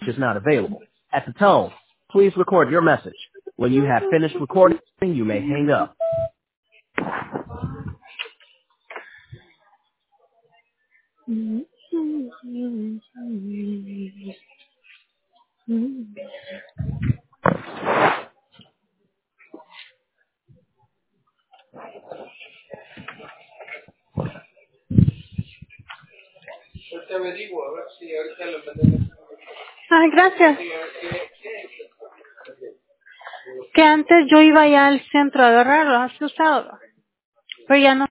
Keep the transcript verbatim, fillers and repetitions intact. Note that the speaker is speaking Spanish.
is not available. At the tone, please record your message. When you have finished recording, you may hang up. Ay, gracias. Que antes yo iba ya al centro a agarrarlo, has usado, pero ya no.